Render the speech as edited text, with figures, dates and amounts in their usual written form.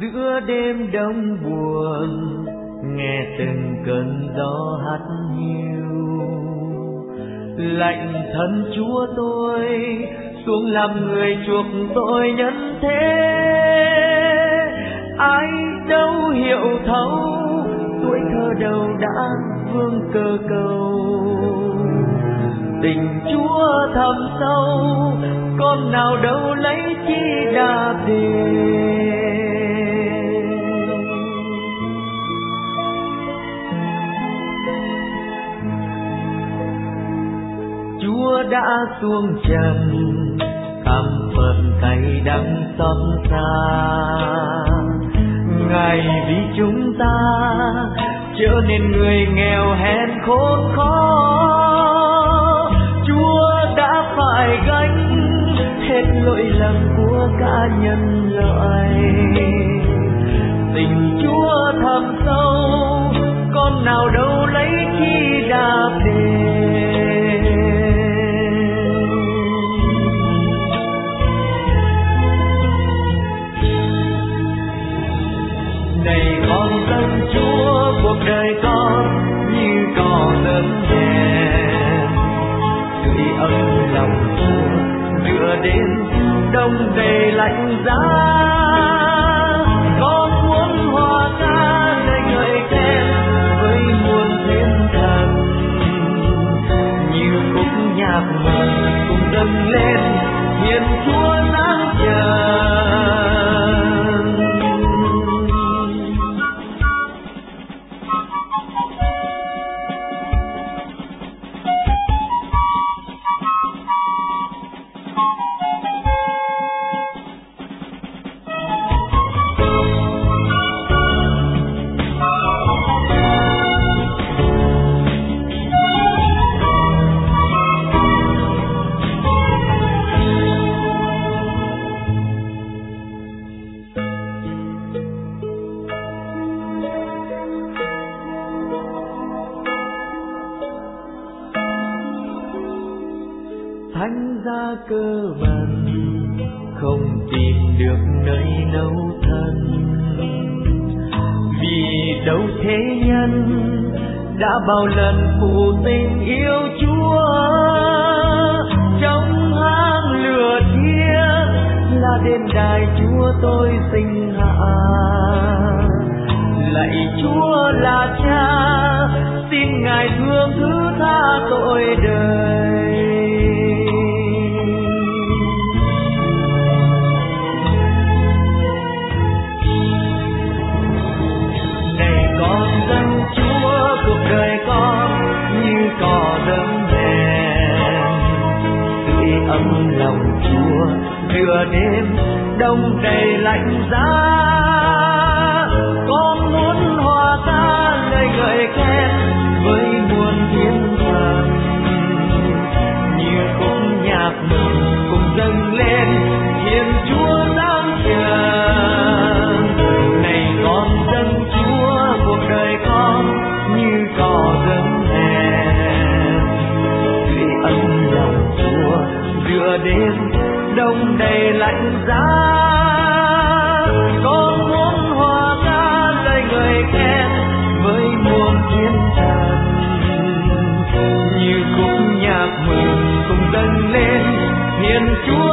giữa đêm đông buồn, nghe từng cơn gió hát hiu. Lạy thân Chúa tôi xuống làm người chuộc tội nhân thế, ai đâu hiểu thấu tuổi thơ đầu đã vương cơ cầu. Tình Chúa thầm sâu, con nào đâu lấy chi đạp đền. Chúa đã xuống trần khám phận cay đắng xót xa, Ngài vì chúng ta trở nên người nghèo hèn khốn khó. Chúa đã phải gánh hết lỗi lầm của cả nhân loại. Tình Chúa thầm sâu, con nào đâu lấy chi đạp đền. Này con dân Chúa, cuộc đời con như cỏ lớn đèn, tươi ấm lòng Chúa giữa đêm đông đầy lạnh giá. Con muốn hòa ca lời ngợi khen với muôn thiên thần, như khúc nhạc mừng cùng dâng lên hiền Chúa sáng trần. Thánh giá cơ bần không tìm được nơi nấu thân, vì đâu thế nhân đã bao lần phụ tình yêu Chúa. Trong hang lửa thiêng là đền đài Chúa tôi sinh hạ. Lạy Chúa là Cha, xin Ngài thương thứ tha tội đời. Đời con như cỏ đơm đèn, tươi ấm lòng Chúa giữa đêm đông đầy lạnh giá. Con muốn hòa ca lời ngợi khen với muôn thiên thần, như khúc nhạc mừng cùng dâng lên hiền Chúa sáng trần. Này con dân Chúa, cuộc đời con như cỏ dâng đèn, tươi ấm lòng Chúa giữa đêm đông đầy lạnh giá. Con muốn hòa ca lời ngợi khen với muôn thiên thần, như khúc nhạc mừng cùng dâng lên hiền Chúa